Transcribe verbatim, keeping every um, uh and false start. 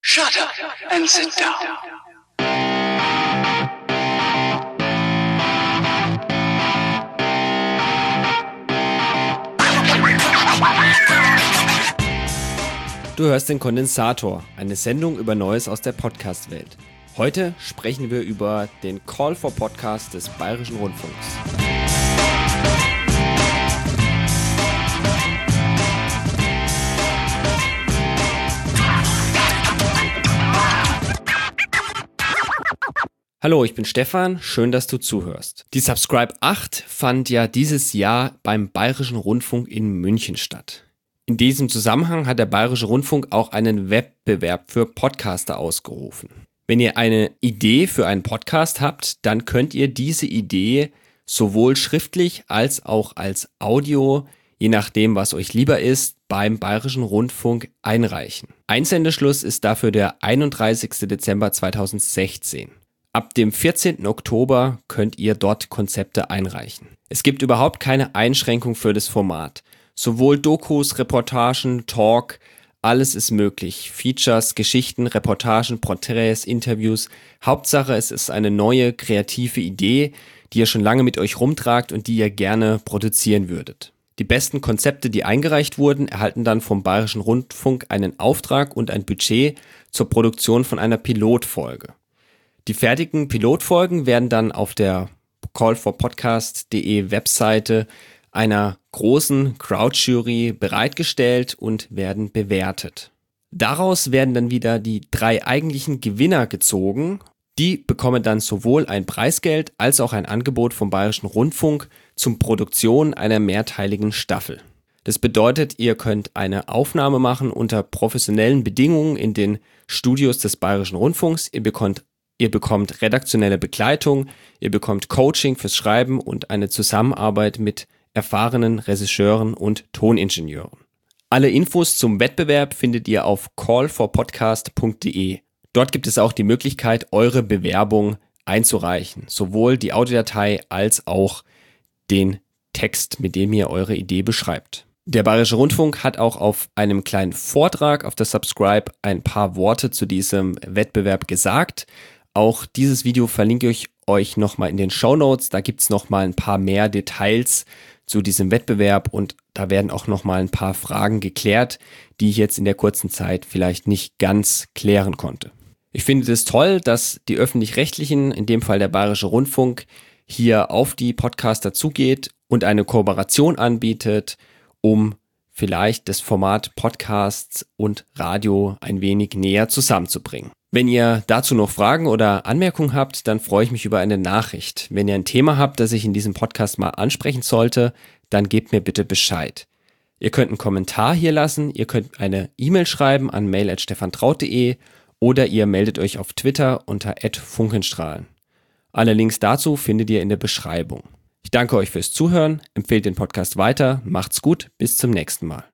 Shut up and sit down. Du hörst den Kondensator, eine Sendung über Neues aus der Podcast-Welt. Heute sprechen wir über den Call for Podcast des Bayerischen Rundfunks. Hallo, ich bin Stefan, schön, dass du zuhörst. Die Subscribe acht fand ja dieses Jahr beim Bayerischen Rundfunk in München statt. In diesem Zusammenhang hat der Bayerische Rundfunk auch einen Wettbewerb für Podcaster ausgerufen. Wenn ihr eine Idee für einen Podcast habt, dann könnt ihr diese Idee sowohl schriftlich als auch als Audio, je nachdem, was euch lieber ist, beim Bayerischen Rundfunk einreichen. Einsendeschluss ist dafür der einunddreißigster Dezember zweitausendsechzehn. Ab dem vierzehnten Oktober könnt ihr dort Konzepte einreichen. Es gibt überhaupt keine Einschränkung für das Format. Sowohl Dokus, Reportagen, Talk, alles ist möglich. Features, Geschichten, Reportagen, Porträts, Interviews. Hauptsache, es ist eine neue, kreative Idee, die ihr schon lange mit euch rumtragt und die ihr gerne produzieren würdet. Die besten Konzepte, die eingereicht wurden, erhalten dann vom Bayerischen Rundfunk einen Auftrag und ein Budget zur Produktion von einer Pilotfolge. Die fertigen Pilotfolgen werden dann auf der call for podcast punkt de Webseite einer großen Crowdjury bereitgestellt und werden bewertet. Daraus werden dann wieder die drei eigentlichen Gewinner gezogen. Die bekommen dann sowohl ein Preisgeld als auch ein Angebot vom Bayerischen Rundfunk zum Produktion einer mehrteiligen Staffel. Das bedeutet, ihr könnt eine Aufnahme machen unter professionellen Bedingungen in den Studios des Bayerischen Rundfunks. Ihr bekommt Ihr bekommt redaktionelle Begleitung, ihr bekommt Coaching fürs Schreiben und eine Zusammenarbeit mit erfahrenen Regisseuren und Toningenieuren. Alle Infos zum Wettbewerb findet ihr auf call for podcast punkt de. Dort gibt es auch die Möglichkeit, eure Bewerbung einzureichen, sowohl die Audiodatei als auch den Text, mit dem ihr eure Idee beschreibt. Der Bayerische Rundfunk hat auch auf einem kleinen Vortrag auf der Subscribe ein paar Worte zu diesem Wettbewerb gesagt. Auch dieses Video verlinke ich euch nochmal in den Shownotes. Da gibt es nochmal ein paar mehr Details zu diesem Wettbewerb und da werden auch nochmal ein paar Fragen geklärt, die ich jetzt in der kurzen Zeit vielleicht nicht ganz klären konnte. Ich finde es toll, dass die Öffentlich-Rechtlichen, in dem Fall der Bayerische Rundfunk, hier auf die Podcaster zugeht und eine Kooperation anbietet, um vielleicht das Format Podcasts und Radio ein wenig näher zusammenzubringen. Wenn ihr dazu noch Fragen oder Anmerkungen habt, dann freue ich mich über eine Nachricht. Wenn ihr ein Thema habt, das ich in diesem Podcast mal ansprechen sollte, dann gebt mir bitte Bescheid. Ihr könnt einen Kommentar hier lassen, ihr könnt eine E-Mail schreiben an mail at stefantraut punkt de oder ihr meldet euch auf Twitter unter at funkenstrahlen. Alle Links dazu findet ihr in der Beschreibung. Ich danke euch fürs Zuhören, empfehlt den Podcast weiter, macht's gut, bis zum nächsten Mal.